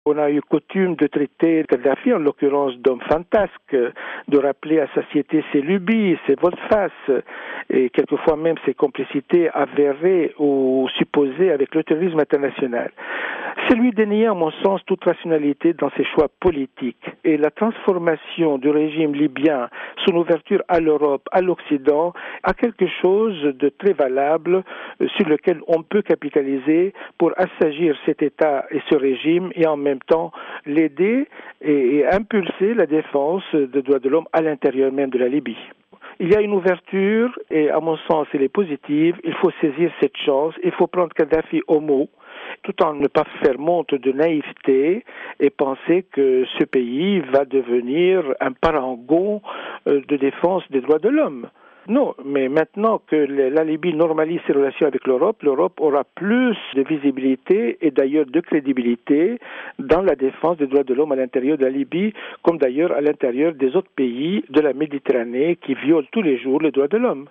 On a eu coutume de traiter Kadhafi, en l'occurrence d'homme fantasque, de rappeler à satiété ses lubies, ses volte-face, et quelquefois même ses complicités avérées ou supposées avec le terrorisme international. C'est lui dénier, à mon sens, toute rationalité dans ses choix politiques. Et la transformation du régime libyen, son ouverture à l'Europe, à l'Occident, a quelque chose de très valable sur lequel on peut capitaliser pour assagir cet État et ce régime et en même temps l'aider et impulser la défense des droits de l'homme à l'intérieur même de la Libye. Il y a une ouverture et à mon sens elle est positive, il faut saisir cette chance, il faut prendre Kadhafi au mot, tout en ne pas faire montre de naïveté et penser que ce pays va devenir un parangon de défense des droits de l'homme. Non, mais maintenant que la Libye normalise ses relations avec l'Europe, l'Europe aura plus de visibilité et d'ailleurs de crédibilité dans la défense des droits de l'homme à l'intérieur de la Libye, comme d'ailleurs à l'intérieur des autres pays de la Méditerranée qui violent tous les jours les droits de l'homme.